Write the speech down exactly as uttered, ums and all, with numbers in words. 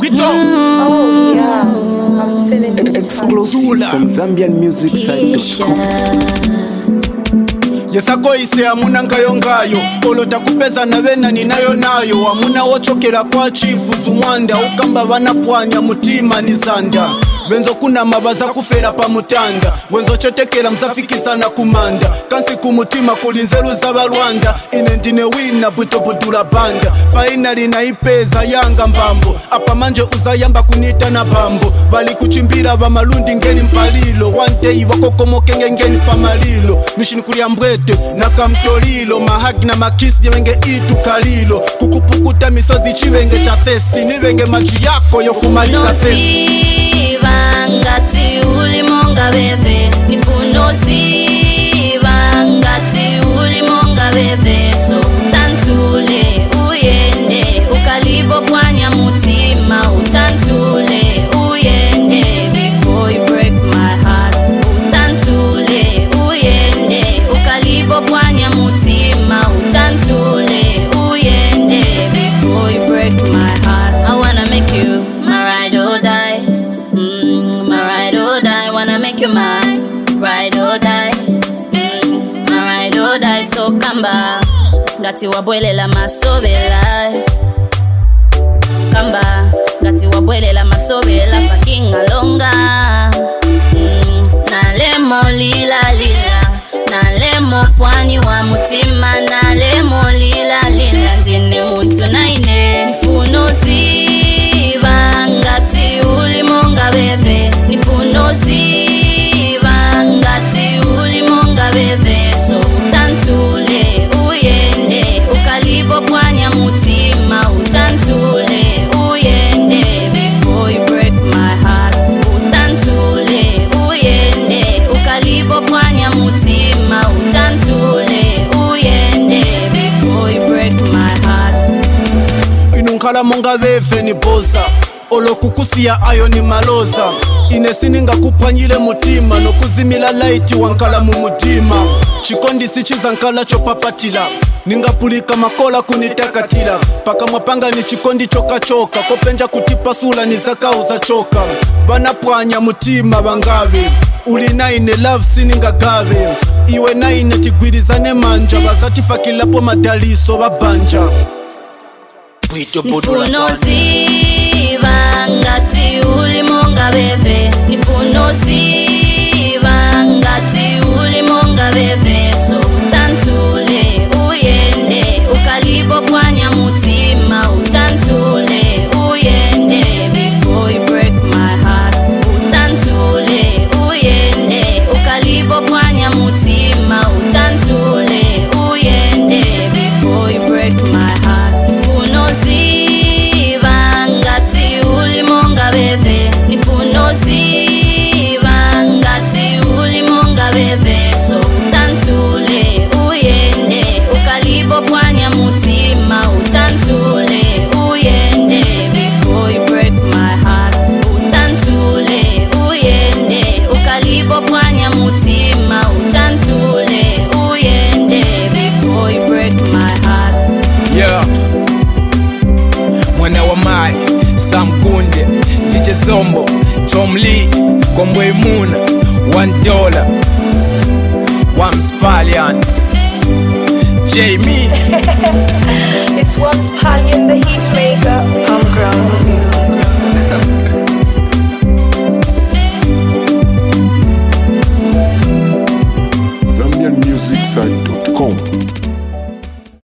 We talk. Oh yeah, I'm feeling this Exclusive from Zambian Music Site dot com. Yesakoise amuna ngayo ngayo olota kupeza na bena ninayo nayo amuna wochokera kwa chifu zumwanda ukamba banapwanya mutima nizanda benzo kuna mabaza kufera pa mutanda wenzo chetekera mzafikisana kumanda kansi kumutima kulinzeru z'abarwanda ine ndine wina buto budura banda finally na ipeza yanga mbambo apa manje uzayamba kunita na bambo bali kuchimbira ba malundi ngeni mpalilo one day wakokomoke ngeni pamalilo mishini kulia mbwete na kamtolilo mahagi na makisi jewenge itu kalilo kukupukuta misozi chivenge cha festi nivenge maji yako yo kumaliza festi ngati ulimonga bebe nifuno siva ngati ulimonga bebe so utantule uyende ukalibo pwanya mutima utantule uyende before you break my heart utantule uyende ukalibo pwanya mutima utantule uyende before you break my heart. I wanna make you my ride or die. Mm, my ride or die, wanna make you mine. Ride or die, mm, my ride or die. So kamba, ngati wabwelela masobela. Kamba, ngati wabwelela masobela pakinga longa. Mm, nalemo lila lila, nalemo pwani wa mutima, nalemo lila lila. Ndine mutu naine, nifuno siva ngati ulimonga bebe nifuno siva ngati ulimonga bebe so utantule uyende ukalibo pwanya mutima utantule uyende before you break my heart utantule uyende ukalibo pwanya mutima utantule uyende before you break my heart. Inunkala monga beve ni boza olokukusia ayo ni maloza inesininga kupanyile mutima nokuzimila laiti wankala mu mutima chikondi sichiza nkala chopapatila ningapulika makola kunitakatila paka mwapanga ni chikondi choka choka kopenja kutipasula ni zakauza choka banapwanya mutima bangabe uli naine love sininga gabe iwe naine tigwirizane manja bazatifakilapo madaliso babanja nifuno siva ngati ulimonga bebe nifuno siva ngati ulimonga bebe so utantule uyende ukalibo pwanya mutima utantule uyende before you break my heart utantule uyende ukalibo pwanya mutima utantule uyende before you break my heart. Nifuno siva ngati ulimonga bebe nifuno siva ngati ulimonga bebe so utantule uyende ukalibo pwanya mutima utantule uyende before you break my heart utantule uyende ukalibo pwanya mutima utantule uyende before you break my heart. Yeah. Mwana wa Mai, Sam Kunde, D J Zombo, Tom Lee, Kombo Imuna, One Dollar, One Spallion, Jamie. It's One Spallion, the heat maker. Homegrown music. Zambian Music Site dot com.